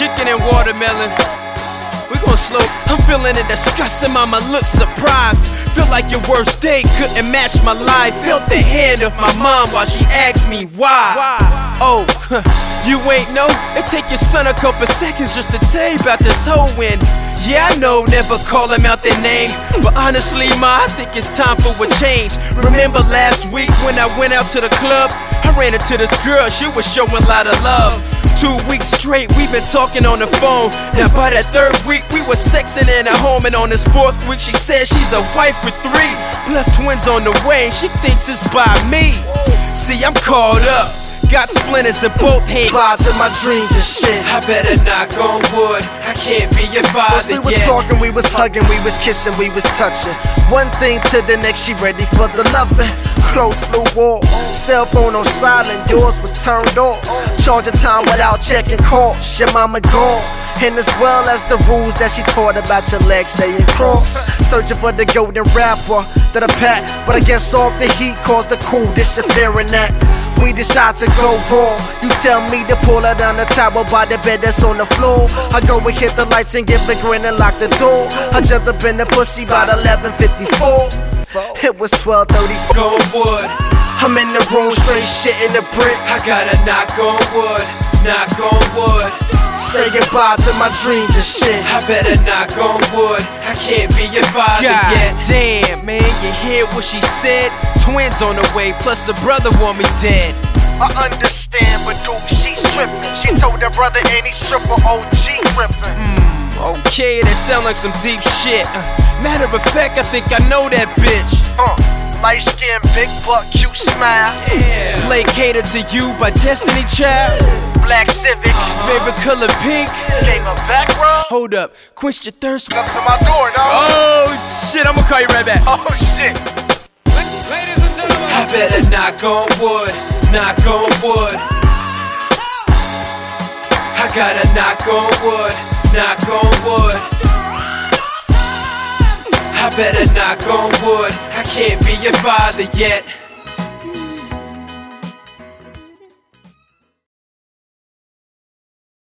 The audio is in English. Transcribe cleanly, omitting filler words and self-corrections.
chicken and watermelon. We gon' slow. I'm feeling it disgusting, mama look surprised. Feel like your worst day couldn't match my life. Felt the hand of my mom while she asked me why. Oh, you ain't know? It take your son a couple seconds just to tell you about this whole win. Yeah, I know, never call them out their name, but honestly, ma, I think it's time for a change. Remember last week when I went out to the club? I ran into this girl, she was showing a lot of love. 2 weeks straight, we've been talking on the phone. Now by that 3rd week, we were sexing in her home. And on this 4th week, she said she's a wife with 3, plus twins on the way, and she thinks it's by me. See, I'm caught up, got splinters in both hands. Vibes in my dreams and shit. I better knock on wood, I can't be your father yet. We was talking, we was hugging, we was kissing, we was touching. One thing to the next, she ready for the loving. Close flew off, cell phone on silent, yours was turned off. Charging time without checking calls, your mama gone. And as well as the rules that she taught about your legs staying crossed. Searching for the golden rapper that I pack, but I guess off the heat caused the cool disappearing act. We decide to go raw. You tell me to pull her down the tower by the bed that's on the floor. I go and hit the lights and give a grin and lock the door. I jumped up in the pussy by 11:54. It was 12:30. Going wood. I'm in the room straight shitting the brick. I gotta knock on wood, knock on wood. Say goodbye to my dreams and shit. I better knock on wood, I can't be your father yet. Damn, man, you hear what she said? Twins on the way, plus her brother want me dead. I understand, but dude, she's tripping. She told her brother and he's triple OG gripping. Okay, that sound like some deep shit. Matter of fact, I think I know that bitch. Light skin, big butt, cute smile. Yeah. Play Cater to You by Destiny Child. Black Civic, favorite color pink. Gave a back rub. Hold up, quench your thirst. Come to my door, dog. Oh shit, I'ma call you right back. Oh shit. Ladies and gentlemen, I better knock on wood, knock on wood. I gotta knock on wood, knock on wood. I better knock on wood, I can't be your father yet.